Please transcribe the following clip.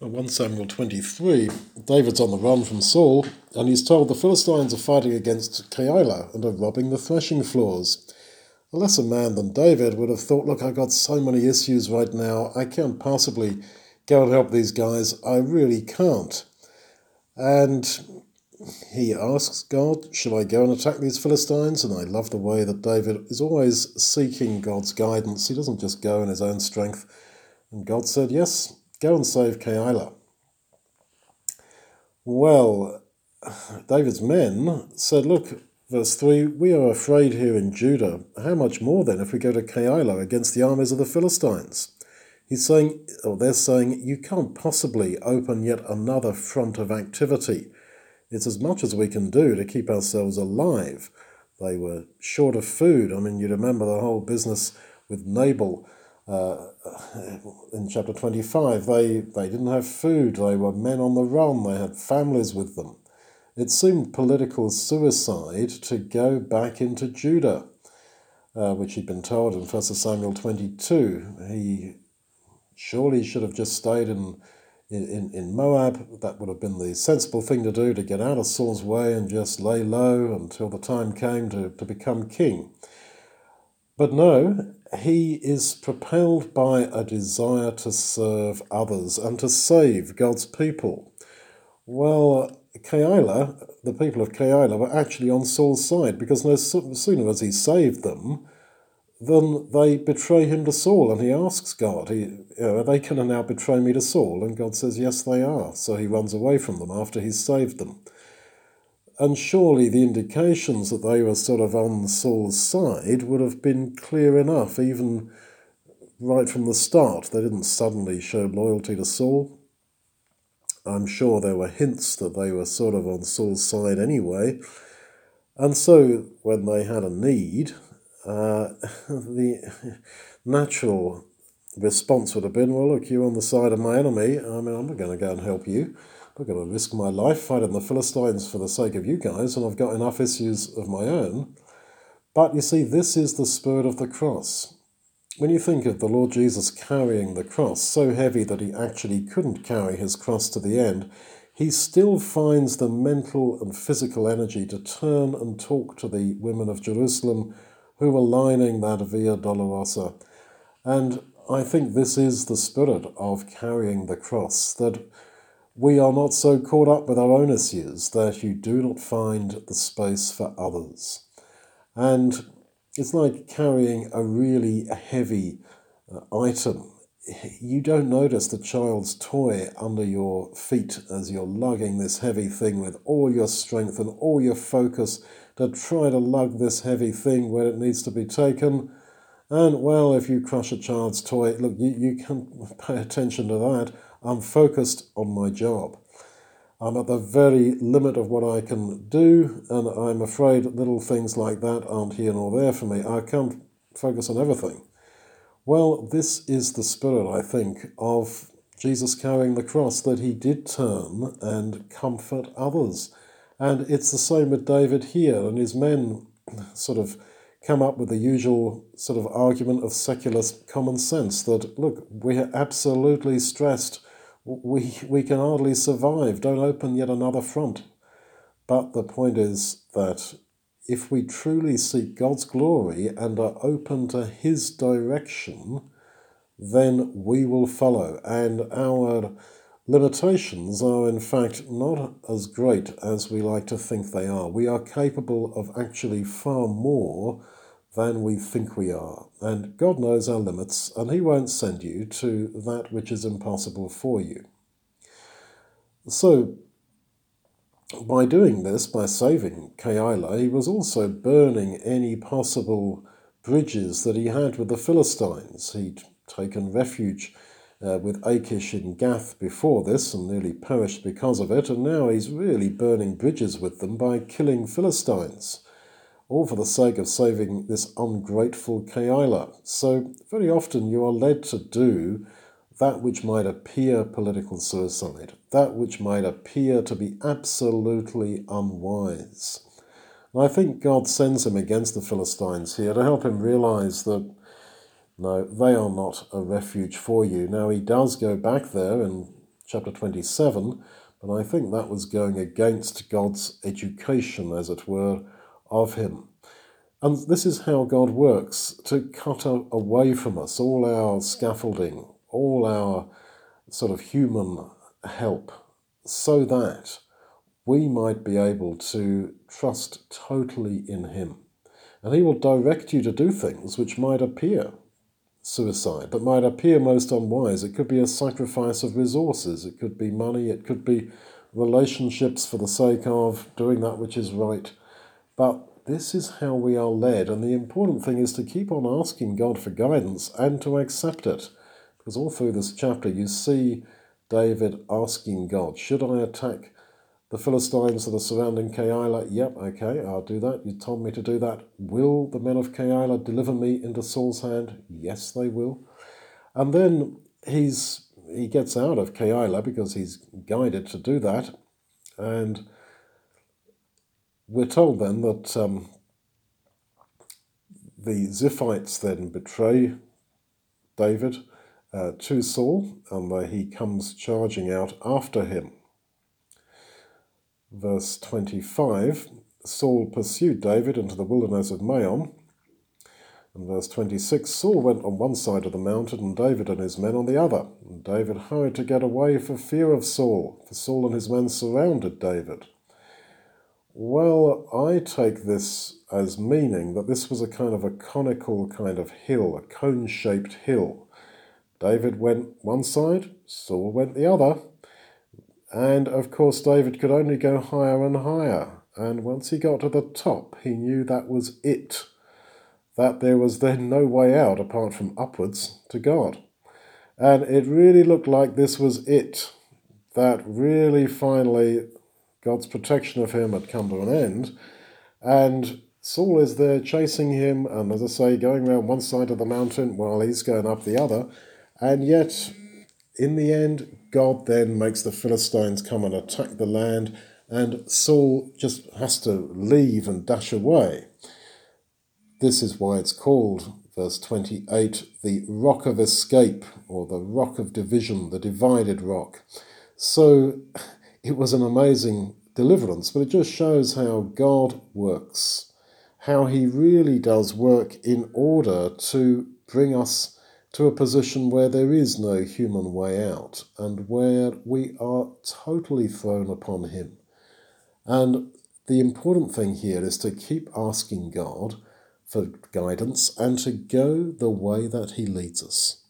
1 Samuel 23, David's on the run from Saul, and he's told the Philistines are fighting against Keilah and are robbing the threshing floors. A lesser man than David would have thought, look, I've got so many issues right now, I can't possibly go and help these guys, I really can't. And he asks God, shall I go and attack these Philistines? And I love the way that David is always seeking God's guidance. He doesn't just go in his own strength. And God said, yes, go and save Keilah. Well, David's men said, look, verse 3, we are afraid here in Judah. How much more then if we go to Keilah against the armies of the Philistines? They're saying, you can't possibly open yet another front of activity. It's as much as we can do to keep ourselves alive. They were short of food. I mean, you remember the whole business with Nabal in chapter 25. They didn't have food. They were men on the run. They had families with them. It seemed political suicide to go back into Judah, which he'd been told in 1 Samuel 22. He surely should have just stayed in Moab. That would have been the sensible thing to do, to get out of Saul's way and just lay low until the time came to become king. But no, he is propelled by a desire to serve others and to save God's people. Well, Keilah, the people of Keilah, were actually on Saul's side, because no sooner as he saved them, then they betray him to Saul, and he asks God, are they going to now betray me to Saul? And God says, yes, they are. So he runs away from them after he's saved them. And surely the indications that they were sort of on Saul's side would have been clear enough, even right from the start. They didn't suddenly show loyalty to Saul. I'm sure there were hints that they were sort of on Saul's side anyway. And so when they had a need, the natural response would have been, well, look, you're on the side of my enemy. I mean, I'm not going to go and help you. I'm not going to risk my life fighting the Philistines for the sake of you guys, and I've got enough issues of my own. But you see, this is the spirit of the cross. When you think of the Lord Jesus carrying the cross, so heavy that he actually couldn't carry his cross to the end, he still finds the mental and physical energy to turn and talk to the women of Jerusalem who were lining that Via Dolorosa. And I think this is the spirit of carrying the cross, that we are not so caught up with our own issues that you do not find the space for others. And it's like carrying a really heavy item. You don't notice the child's toy under your feet as you're lugging this heavy thing with all your strength and all your focus to try to lug this heavy thing where it needs to be taken. And, well, if you crush a child's toy, look, you can pay attention to that. I'm focused on my job. I'm at the very limit of what I can do, and I'm afraid little things like that aren't here nor there for me. I can't focus on everything. Well, this is the spirit, I think, of Jesus carrying the cross, that he did turn and comfort others. And it's the same with David here, and his men sort of come up with the usual sort of argument of secular common sense that, look, we're absolutely stressed. We can hardly survive. Don't open yet another front. But the point is that if we truly seek God's glory and are open to his direction, then we will follow. And our limitations are in fact not as great as we like to think they are. We are capable of actually far more than we think we are. And God knows our limits, and he won't send you to that which is impossible for you. So, by doing this, by saving Keilah, he was also burning any possible bridges that he had with the Philistines. He'd taken refuge with Achish in Gath before this and nearly perished because of it, and now he's really burning bridges with them by killing Philistines, all for the sake of saving this ungrateful Keilah. So very often you are led to do that which might appear political suicide, that which might appear to be absolutely unwise. And I think God sends him against the Philistines here to help him realize that, no, they are not a refuge for you. Now, he does go back there in chapter 27, but I think that was going against God's education, as it were, of him. And this is how God works, to cut away from us all our scaffolding, all our sort of human help, so that we might be able to trust totally in him. And he will direct you to do things which might appear suicide, that might appear most unwise. It could be a sacrifice of resources, it could be money, it could be relationships for the sake of doing that which is right. But this is how we are led, and the important thing is to keep on asking God for guidance and to accept it. Because all through this chapter you see David asking God, should I attack the Philistines that are surrounding Keilah? Yep, okay, I'll do that. You told me to do that. Will the men of Keilah deliver me into Saul's hand? Yes, they will. And then he gets out of Keilah because he's guided to do that. And we're told then that the Ziphites then betray David to Saul, and he comes charging out after him. Verse 25, Saul pursued David into the wilderness of Maon. And verse 26, Saul went on one side of the mountain and David and his men on the other. And David hurried to get away for fear of Saul, for Saul and his men surrounded David. Well, I take this as meaning that this was a kind of a conical kind of hill, a cone-shaped hill. David went one side, Saul went the other. And of course, David could only go higher and higher. And once he got to the top, he knew that was it. That there was then no way out apart from upwards to God. And it really looked like this was it. That really finally God's protection of him had come to an end. And Saul is there chasing him, and as I say, going around one side of the mountain while he's going up the other. And yet, in the end, God then makes the Philistines come and attack the land, and Saul just has to leave and dash away. This is why it's called, verse 28, the rock of escape, or the rock of division, the divided rock. So it was an amazing deliverance, but it just shows how God works, how he really does work in order to bring us to a position where there is no human way out and where we are totally thrown upon him. And the important thing here is to keep asking God for guidance and to go the way that he leads us.